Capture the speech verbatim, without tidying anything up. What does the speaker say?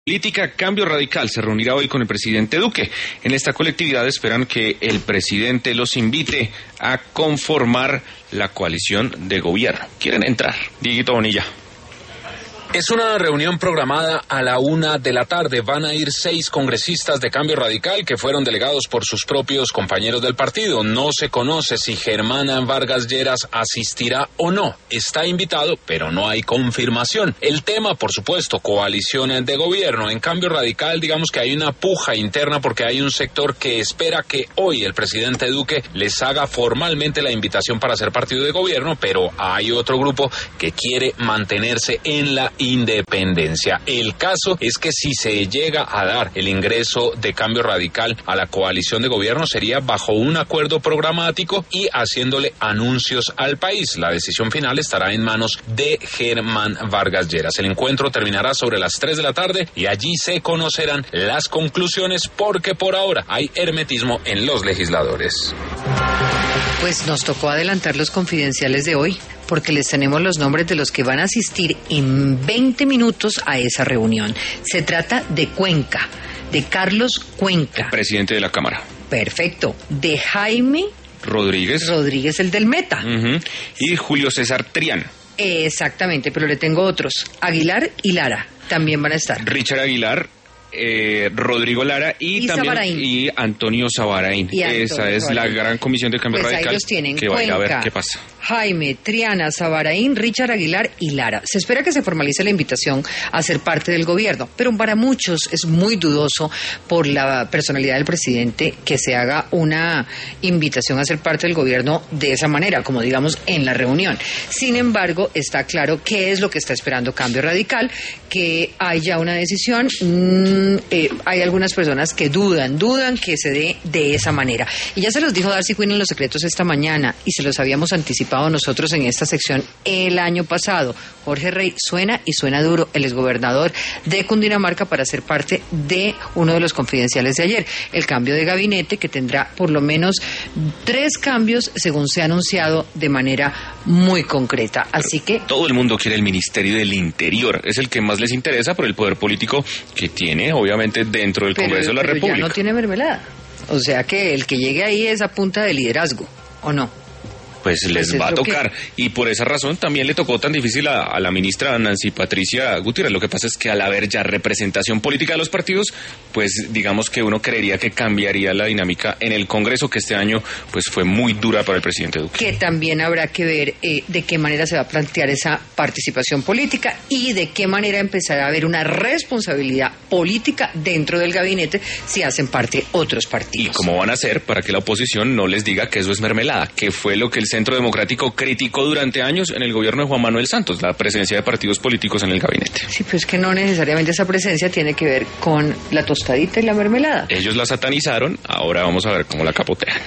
Política Cambio Radical se reunirá hoy con el presidente Duque. En esta colectividad esperan que el presidente los invite a conformar la coalición de gobierno. ¿Quieren entrar? Dieguito Bonilla. Es una reunión programada a la una de la tarde. Van a ir seis congresistas de Cambio Radical que fueron delegados por sus propios compañeros del partido. No se conoce si Germán Vargas Lleras asistirá o no. Está invitado, pero no hay confirmación. El tema, por supuesto, coaliciones de gobierno. En Cambio Radical, digamos que hay una puja interna porque hay un sector que espera que hoy el presidente Duque les haga formalmente la invitación para ser partido de gobierno, pero hay otro grupo que quiere mantenerse en la independencia. El caso es que si se llega a dar el ingreso de Cambio Radical a la coalición de gobierno sería bajo un acuerdo programático y haciéndole anuncios al país. La decisión final estará en manos de Germán Vargas Lleras. El encuentro terminará sobre las tres de la tarde y allí se conocerán las conclusiones porque por ahora hay hermetismo en los legisladores. Pues nos tocó adelantar los confidenciales de hoy, porque les tenemos los nombres de los que van a asistir en veinte minutos a esa reunión. Se trata de Cuenca, de Carlos Cuenca. El presidente de la Cámara. Perfecto. De Jaime Rodríguez. Rodríguez, el del Meta. Uh-huh. Y Julio César Trián. Exactamente, pero le tengo otros. Aguilar y Lara también van a estar. Richard Aguilar. Eh, Rodrigo Lara y, y también Sabarain. y Antonio Sabarain. Y Antonio Esa es Sabarain. la gran comisión de Cambio Pues Radical ahí los tienen. que vaya Cuenca, a ver qué pasa. Jaime, Triana, Sabarain, Richard Aguilar y Lara. Se espera que se formalice la invitación a ser parte del gobierno, pero para muchos es muy dudoso por la personalidad del presidente que se haga una invitación a ser parte del gobierno de esa manera, como digamos en la reunión. Sin embargo, está claro qué es lo que está esperando Cambio Radical, que haya una decisión. Mmm, eh, hay algunas personas que dudan, dudan que se dé de esa manera. Y ya se los dijo Darcy Quinn en Los Secretos esta mañana y se los habíamos anticipado nosotros en esta sección el año pasado. Jorge Rey suena y suena duro, el exgobernador de Cundinamarca, para ser parte de uno de los confidenciales de ayer. El cambio de gabinete, que tendrá por lo menos tres cambios según se ha anunciado de manera muy concreta. Así que todo el mundo quiere el Ministerio del Interior. Es el que más les interesa por el poder político que tiene, obviamente, dentro del pero, Congreso de la pero República. Ya no tiene mermelada. O sea que el que llegue ahí es a punta de liderazgo, ¿o no? Pues les pues va a tocar. Que... Y por esa razón también le tocó tan difícil a, a la ministra Nancy Patricia Gutiérrez. Lo que pasa es que al haber ya representación política de los partidos, pues digamos que uno creería que cambiaría la dinámica en el Congreso, que este año pues fue muy dura para el presidente Duque. Que también habrá que ver eh, de qué manera se va a plantear esa participación política y de qué manera empezará a haber una responsabilidad política dentro del gabinete si hacen parte otros partidos. ¿Y cómo van a hacer para que la oposición no les diga que eso es mermelada? Que fue lo que el Centro Democrático criticó durante años en el gobierno de Juan Manuel Santos, la presencia de partidos políticos en el gabinete. Sí, pues que no necesariamente esa presencia tiene que ver con la tostadita y la mermelada. Ellos la satanizaron, ahora vamos a ver cómo la capotean.